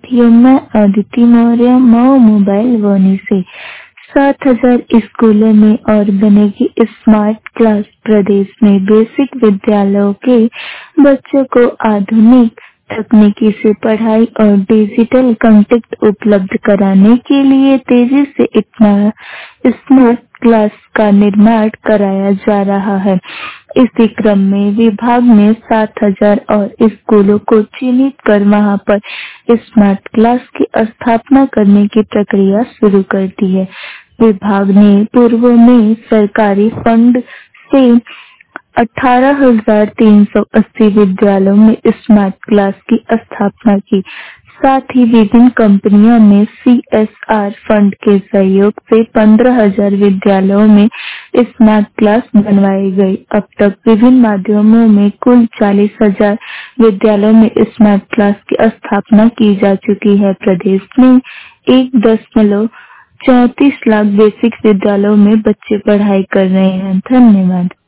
साथियों, मैं अदिति मौर्य मऊ मोबाइल वानी से 7,000 स्कूलों में और बनेगी स्मार्ट क्लास। प्रदेश में बेसिक विद्यालयों के बच्चों को आधुनिक तकनीकी से पढ़ाई और डिजिटल कंटेंट उपलब्ध कराने के लिए तेजी से इतना स्मार्ट क्लास का निर्माण कराया जा रहा है। इसी क्रम में विभाग ने 7,000 और स्कूलों को चिन्हित कर वहां पर स्मार्ट क्लास की स्थापना करने की प्रक्रिया शुरू कर दी है। विभाग ने पूर्व में सरकारी फंड से 18,380 विद्यालयों में स्मार्ट क्लास की स्थापना की। साथ ही विभिन्न कंपनियों ने CSR फंड के सहयोग से 15,000 विद्यालयों में स्मार्ट क्लास बनवाई गई। अब तक विभिन्न माध्यमों में कुल 40,000 विद्यालयों में स्मार्ट क्लास की स्थापना की जा चुकी है। प्रदेश में 1.34 लाख बेसिक विद्यालयों में बच्चे पढ़ाई कर रहे हैं। धन्यवाद।